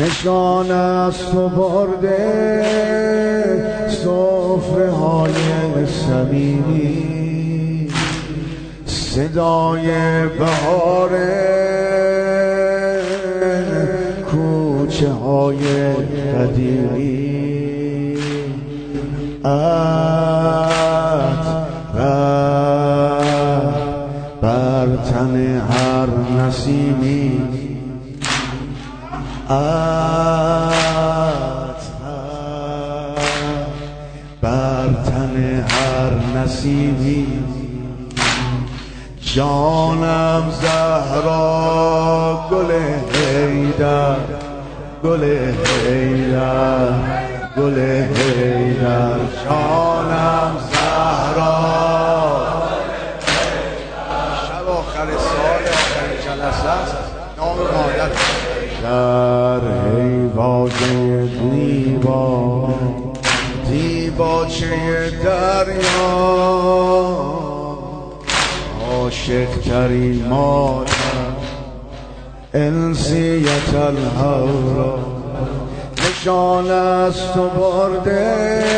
نشان از تو برده سفره های صمیمی، صدای بهاره کوچه های قدیمی، بر تن هر نسیمی، بر تن هر نسیمی. جانم زهرا گل حیدر، گل حیدر، گل حیدر، جانم زهرا. شب آخر سال آخر جلسه است، نام مادر در حیواجه دیبا، دیباچه دریا، عاشق ترین مادر انسیت الهورا. نشان از تو برده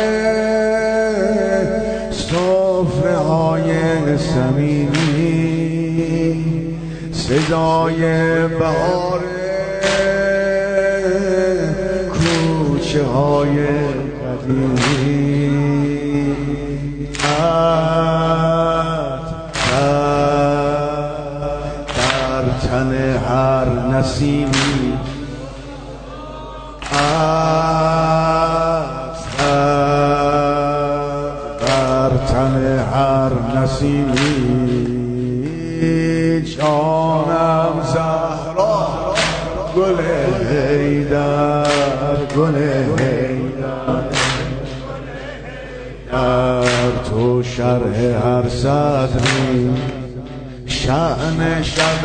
سفره های صمیمی، صدای بهاره کوچه های قدیمی، در تن هر نسیمی، در تن هر نسیمی. جانم زهرا گل حیدر، گل حیدر، در تو شرح هر صدری، شأن شب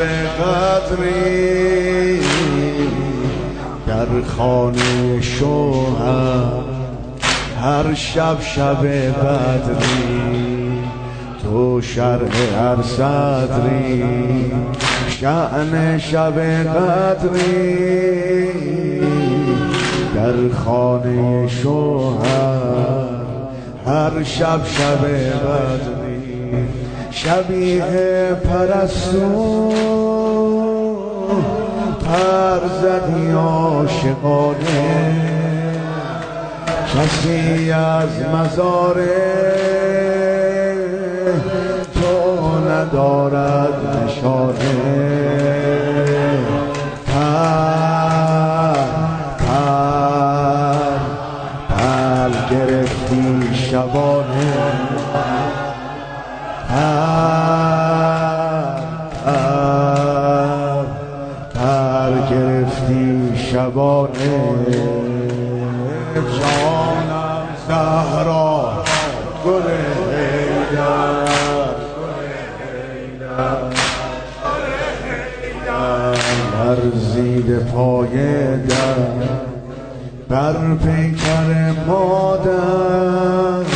قدری، در خانه شوهر هر شب شب بدری، تو شرح هر صدری، شأن شب قدری، در خانه شوهر هر شب شب بدری. شبیه پرستو پر زدی عاشقانه، کسی از مزاره تو ندارد نشانه. پر گرفتی شبانه، پر گرفتی شبانه. جانم زهرا گل حیدر، لرزید پای در بر پیکر مادر،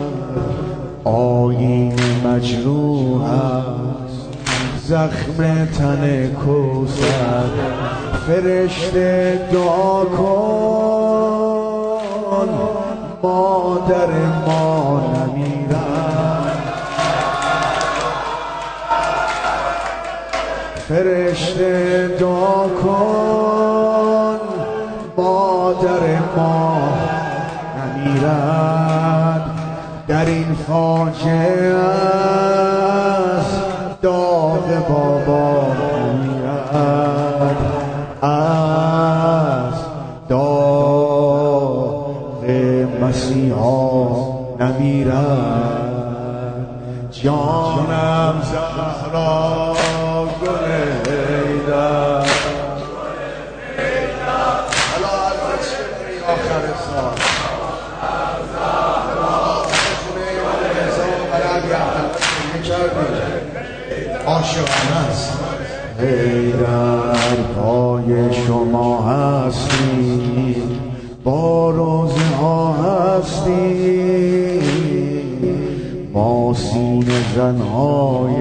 آیین مجروح است زخم تن کوثر. فرشته دعا کن مادر ما نمیرد، فرشته دعا کن مادر ما نمیرد. در این فاجعه است داغ بابا نمیرد، از داغ مسیحا نمیرد. جانم زهرا گل حیدر، آخر سال عاشقانه است. حیدر پای شما هستی، با روزه ها هستی، ما سینه زنهای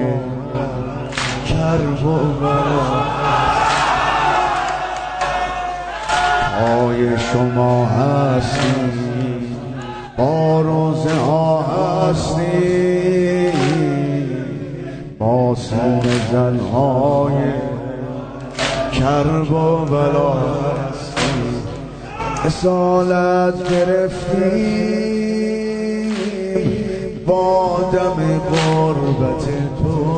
کرب و بلا. پای شما هستیم، با روزه ها هستیم، با سینه زنهای کرب و بلا هستیم. اصالت گرفتیم با دم غربت تو،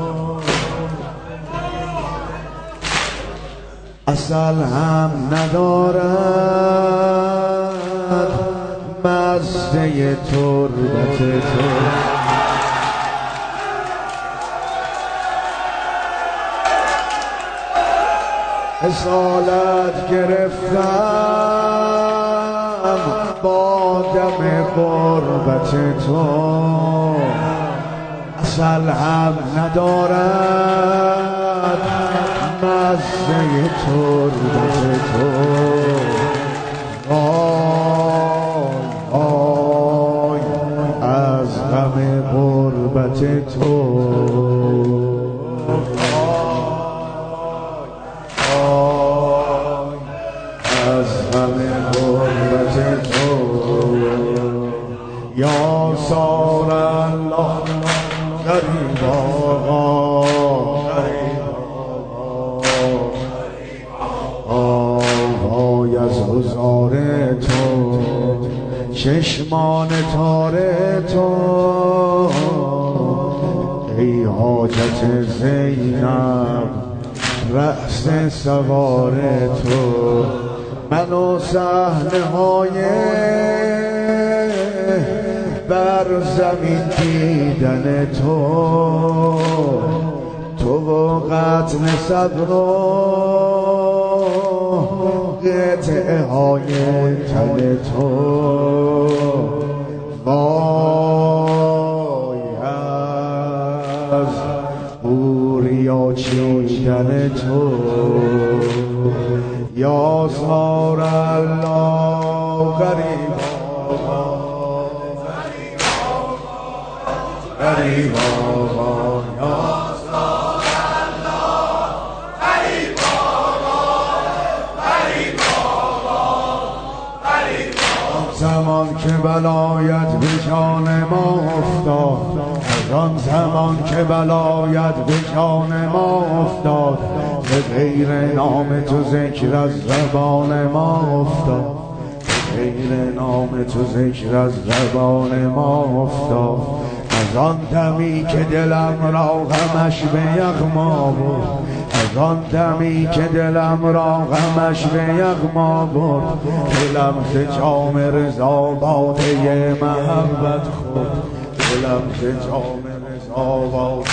عسل هم ندارد مزه تربت تو. اصالت گرفتم با دم غربت تو، عسل هم ندارد مزه تربت تو. آی آی از غم غربت تو، آی از غم غربت تو. یا سار الله غریب آقا، آوای از گذار تو، چشمان تار تو، ای حاجت زینب رأس سوار تو. من و صحنه های بر زمین دیدن تو، تو و قتل صبر و قطعه های تن تو. وای از بوریا چیدن تو، یا سار الله غریب غریب آقا، یا سار الله غریب آقا، غریب آقا، غریب آقا. زمان که بلایت به جان ما افتاد، آن زمان که بلایت به جان ما افتاد، به غیر نام تو ذکر از زبان ما افتاد، به غیر نام تو ذکر از زبان ما افتاد. از آن دمی که دلم را غمش به یغما برد، از آن دمی که دلم را غمش به یغما برد، دلم ز جام رضا باده محبت خورد، دلم ز جام رضا باده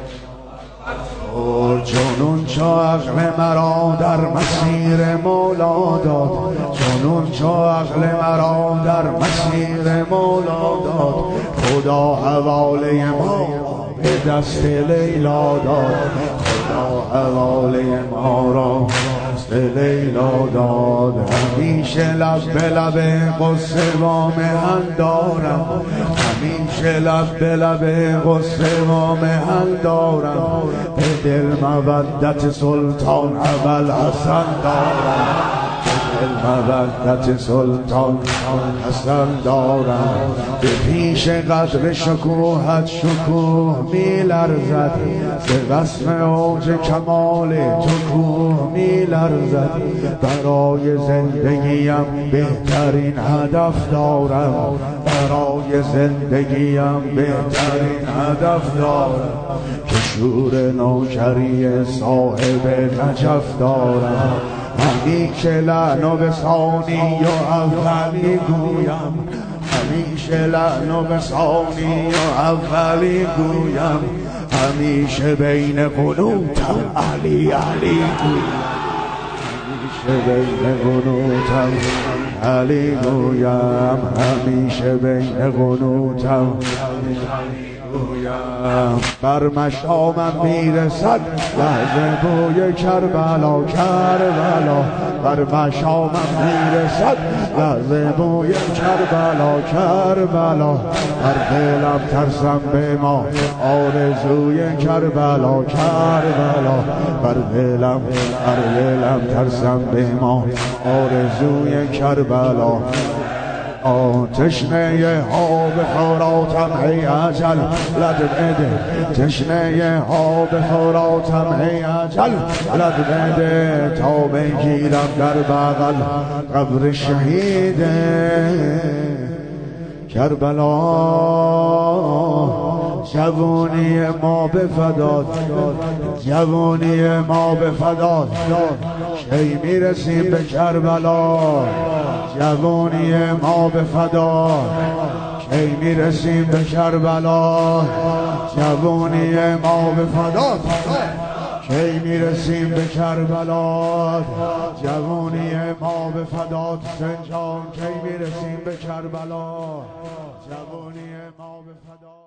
جنون چو عقل مرا در مسیر مولا داد، جنون چو عقل مرا در مسیر مولا داد، خدا حواله ما به دست لیلا داد، خدا حواله ما را دست لیلا داد. همیشه لب به لب قصه با مهن دارم، همیشه لب به لب قصه با مهن دارم، به دل مودت سلطان ابوالحسن دارم، به دل مودت سلطان حسن دارم. به پیش قدر شکوهت شکوه می لرزد، به وصف اوج کمال تو کوه می لرزد. برای زندگیم بهترین هدف دارم، برای زندگیم بهترین هدف دارم، که شور نوکری صاحب نجف دارم. همیشه لعن و بسانی و اولی گویم، همیشه لعن و بسانی و اولی گویم، همیشه بین قنوتم علی علی گویم، همیشه بین قنوتم علی گویم، همیشه بین قنوتم بویم بر مشامم میرسد لحظه بوی کربلا کربلا بر مشامم میرسد لحظه بوی کربلا کربلا بر دلم ترسم به ما آرزوی کربلا کربلا بر دلم ترسم به ما آرزوی کربلا تشنه ها به خوراتم ای اجل لد بده تشنه ها به خوراتم ای اجل لد بده تا بگیرم در بغل قبر شهید کربلا جوانی ما به فداد جوانی ما به فداد کی میرسیم به کربلا جوانی ما به فداد کی میرسیم به کربلا جوانی ما به فداد کی میرسیم به کربلا جوانی ما به فداد سنجان کی میرسیم به کربلا جوانی ما به فداد